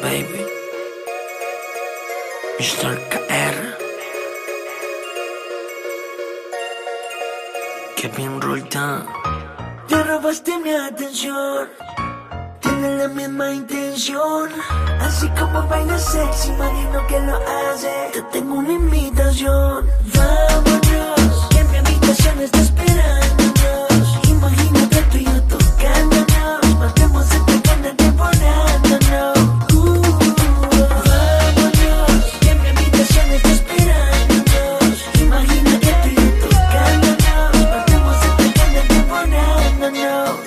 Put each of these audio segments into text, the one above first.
baby. Mr. KR. Kevin Roldán. Te robaste mi atención, tienes la misma intención. Así como bailas sexy, imagino que lo haces. Te tengo una invitación. Vámonos, que mi habitación está esperándonos. Imagínate tú y yo tocándonos. Matemos esta gana devorándonos. Vámonos, que mi habitación está esperándonos. Imagínate tú y yo tocándonos. Matemos esta gana devorándonos.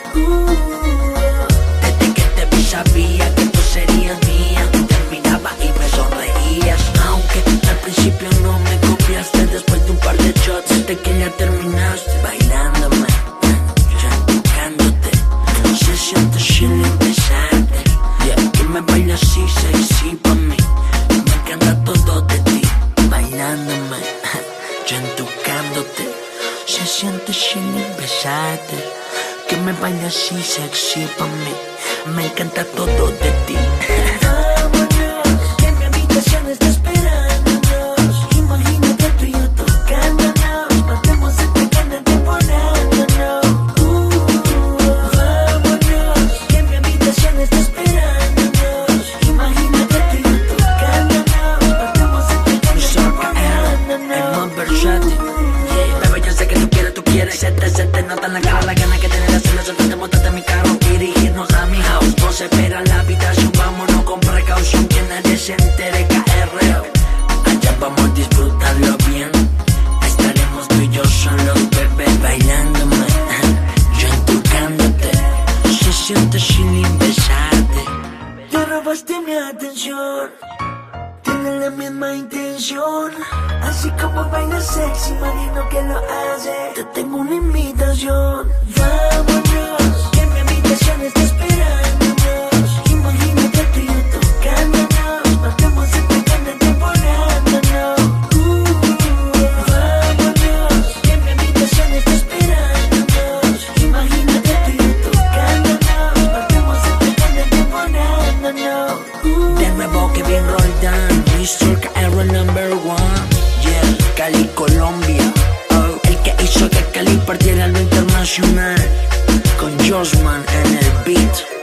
Desde que te vi sabía que tú serías mía. Te miraba y me sonreías. Aunque al principio no me copiaste, después de un par de shots de que ya terminaste bailándome, ya tocándote. Se siente chilling besarte. Yeah, que me bailas así sexy pa' mí. Me encanta todo de ti, bailándome, ya tocándote. Se siente chilling besarte. Que me bailas así sexy pa' mí. Me encanta todo de ti. Vámonos, que mi habitación está esperándonos. Imagínate tú y yo tocándonos. Matemos esta gana devorándonos. Vámonos, que mi habitación está esperándonos. Imagínate tú y yo tocándonos. Matemos esta gana devorándonos. Es más versátil. Bebé, yo sé que tú quieres. Se te nota en la cara la gana que tienes de hacerlo. Solamente montarte en mi carro, dirigirnos a mi house. No se espera la habitación, vámonos con precaución. Que nadie se entere, KR. Allá vamos a disfrutarlo bien. Estaremos tú y yo solos, bebé, bailándome, yo tocándote. Se siente chilling besarte. Te robaste mi atención, tienes la misma intención. Así como bailas sexy, imagino que lo haces. Te tengo una invitación. Vámonos, que mi habitación está esperándonos. Imagínate tú y yo tocándonos. Matemos esta gana devorándonos. Vámonos, que mi habitación está esperándonos. Imagínate tú y yo tocándonos. Matemos esta gana devorándonos. De nuevo Kevin Roldán, Mr. KR number one. Yeah, Cali, Colombia. Oh, el que hizo que Cali partiera lo internacional. Con Josman en el beat.